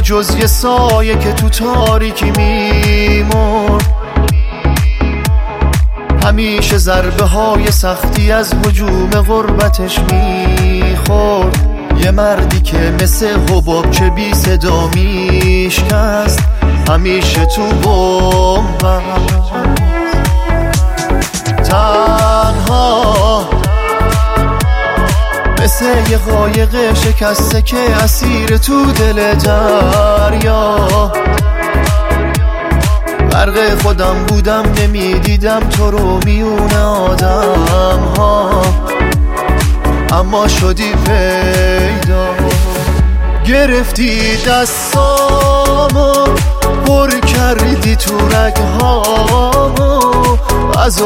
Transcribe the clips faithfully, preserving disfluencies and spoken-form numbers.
جز یه سایه که تو تاریکی میمرد. همیشه ضربه های سختی از هجوم غربتش میخورد. یه مردی که مثل حباب که بی صدا میشکست، همیشه تو بومبست. تنها مثل یه قایق شکسته که اسیر تو دل دریا. غرق خودم بودم نمیدیدم تو رو میون آدم ها، اما شدی پیدا. گرفتی دستامو پر کردی تو رگهامو، از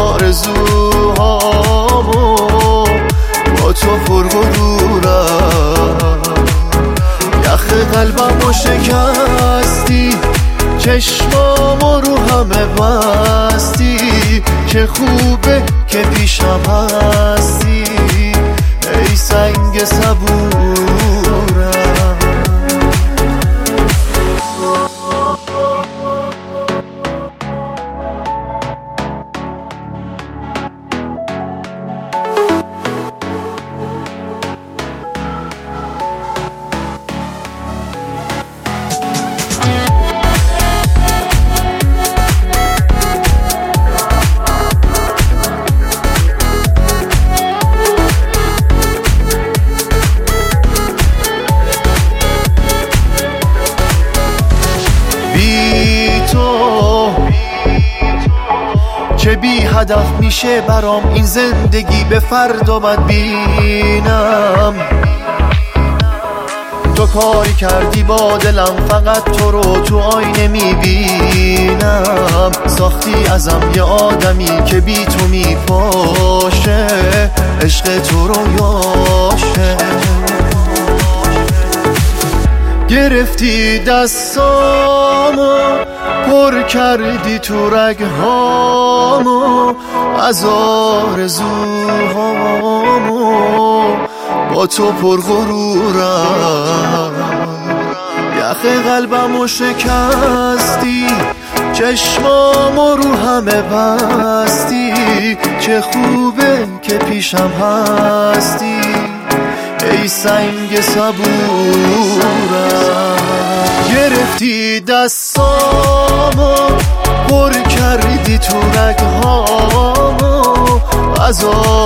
آرزوهامو با تو پرغرورم. یخ قلبمو شکستی، چشمامو رو همه بستی. چه خوبه که پیشم هستی، ای سنگ صبورم. چه بی هدف میشه برام این زندگی، به فردا بد بینم. تو کاری کردی با دلم، فقط تو رو تو آینه میبینم. ساختی ازم یه آدمی که بی تو میپاشه، عشق تو رو یاشه. گرفتی دستامو پر کردی تو رگهامو، از آرزوهامو با تو پرغرورم. یخ قلبمو شکستی، چشمامو رو همه بستی. چه خوبه که پیشم هستی، ای سنگ صبورم. گرفتی دستامو پر کردی تو رگهامو، از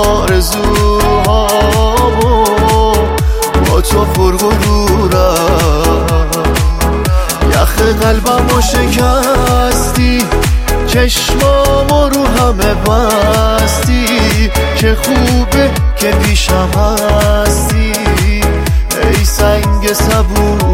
آرزوهامو با تو پرغرورم. یخ قلبمو شکستی، چشمامو رو همه بستی. چه خوبه که پیشم هستی، ای سنگ صبور.